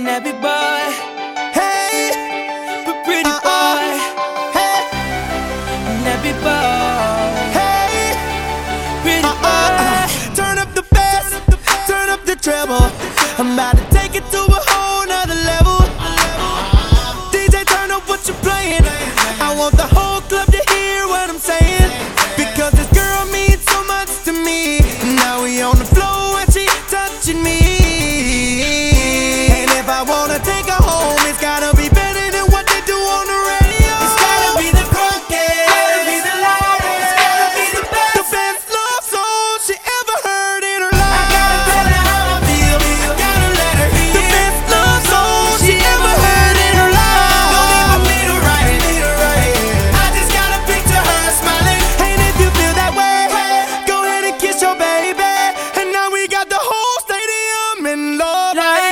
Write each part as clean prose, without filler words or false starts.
nappy boy. Hey, but pretty boy. Hey, nappy boy. Hey, pretty boy. Turn up the bass, turn up the treble. I'm about to take it to a whole nother level. DJ, turn up what you're playing. I want the whole club to hear what I'm saying, because this girl means so much to me. Now we on the floor and she touching me. And if I wanna take her home, it's gotta be better than what they do on the radio. It's gotta be the drunkest, gotta be the loudest, it's gotta be the best, the best love song she ever heard in her life. I gotta tell her how I feel, I gotta let her hear the best love song she ever heard in her life. Don't even need to write it, I just gotta picture her smiling. And if you feel that way, go ahead and kiss your baby. And now we got the whole stadium in love. Like,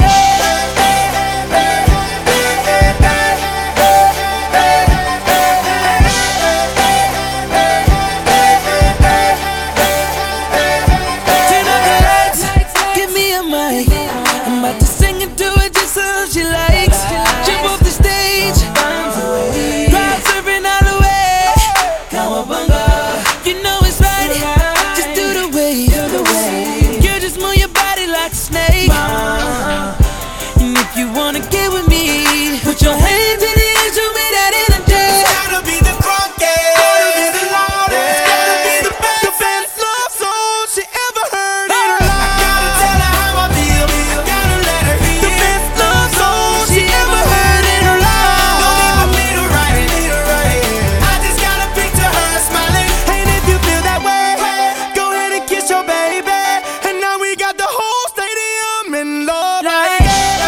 Give me a mic, I'm about to sing and do it just so she likes. Jump off the stage, crowd surfing all the way. Cowabunga, you know it's right, just do the wave. You just move your body like a snake. And if you wanna get with me, put your hands in the air, show me that energy. gotta be the drunkest, gotta be the loudest, gotta be the best love song she ever heard in her life. I gotta tell her how I feel, I gotta let her hear the best love song she ever heard in her life. Don't even need to write it, I just gotta picture her smiling. And if you feel that way, go ahead and kiss your baby. And now we got the whole stadium in love. Like,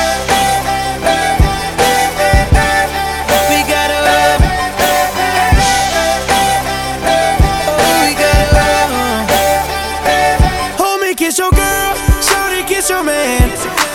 We gotta love, we gotta love. homie, kiss your girl, shorty, kiss your man.